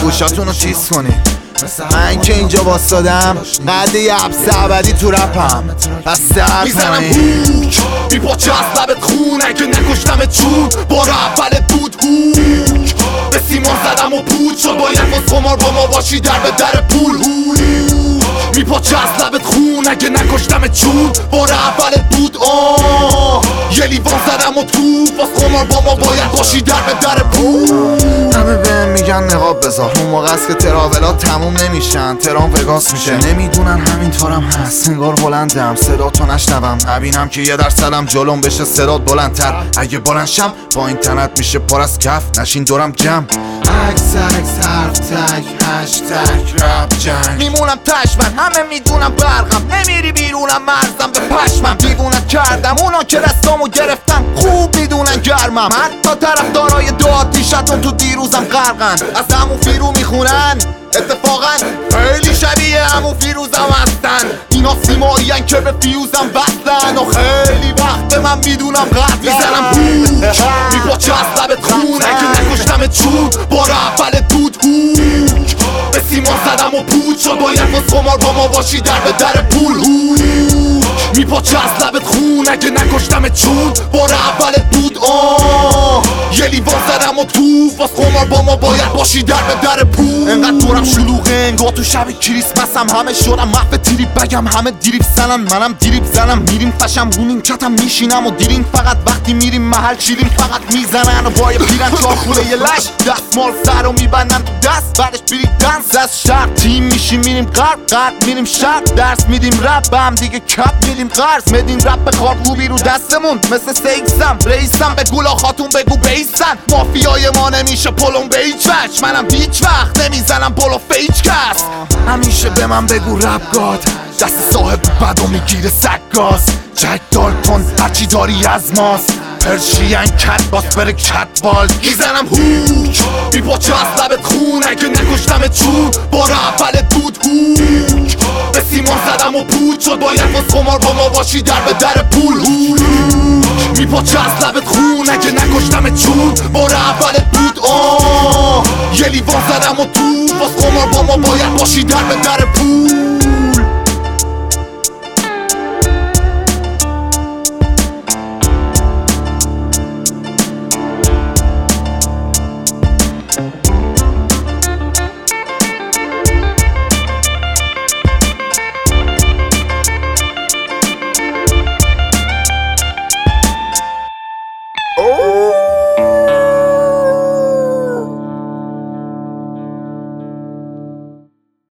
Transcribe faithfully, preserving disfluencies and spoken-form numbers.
گوشاتون رو چیز کنی. من که اینجا باستادم قد یه حبس ابدی تو رپم پس در میزنم هوک میپاچه از لبت خون اگه نکشتمت چون بار اولت بود هوک به سیمان زدم و پود شد باید باز خمار با ما باشی در به در پول میپاچه از لبت خون اگه نکشتمت چون بار اولت بود آه یه لیوان زدم و تو باز خمار با ما باید باشی در به در پول. همه بهم میگن نقاب بذار اون موقع است که تراولات تموم نمیشن ترام وگاس میشه نمیدونن همینطورم هست انگار بلندم صدا تو نشنوم نبینم که یه درصدم جلوم بشه صدات بلندتر اگه بلندشم با اینترنت میشه پر از کف نشین دورم جمع عکس عکس حرف تک هشتگ رپ جنگ میمونم تشمن همه میدونم برقم نمیری بیرونم مرزم به پشمم دیوونت کردم اونا که رستامو گرفتن خوب میدونن گرمم حتی طرفدارای دو آتیشتون تو دیروزم غرقن از همون فیرو میخونن اتفاقا خیلی شبیه همون فیروزم هستن اینا سیمایین که به فیوزم وصلن و خیلی وقت من میدونم قد میزنم هوک میپاچه از لبت خون اگه نکشتمت چون بار اولت بود هوک به سیمان زدم و پود شد باید باز خمار با ما باشی در به در پول هوک میپاچه از لبت خون اگه نکشتمت چون بار اولت بود آه یه لیوان زدم و تو باز خمار با ما باید باشی در به در پول. انقدر دورم شلوغه انگار تو شب کریسمسم همه شدم محو تریپ بگم همه دیریب زنن منم دیریب زنم میریم فشم رو نیمکتم میشینم و دیرین فقط وقتی میریم محل شیرین فقط میزنن و با یه پیرن چاخوله یه لش دستمال سر رو میبندن تو دست بعدش بریم دنس از شرق تیم میشیم میریم غرب غرب میریم شرق درس میدیم رپ به هم دیگه کپ میدیم قرض مدین رپ به کار خوبی رو دستمون مثل سیکسم رئیسم به گولا خاتون بگو بیسن مافیای ما نمیشه پلم به هیچ وجه منم هیچ وقت نمیزنم پلو فیچ کس همیشه به من بگو رپ گاد دست صاحب بدو میگیره سگاز جک دار کن هرچی داری از ماست پرشین کت باس بره کت وال میزنم هوک میپاچه از لبت خون اگه نکشتمت چون بار اولت بود هوک به سیمان زدم و پود شد باید باز خمار با ما باشی در به در پول هوک میپاچه از لبت خون اگه نکشتمت چون بار اولت بود آه یه لیوان زدم و تو باز خمار با ما باید باشی در به در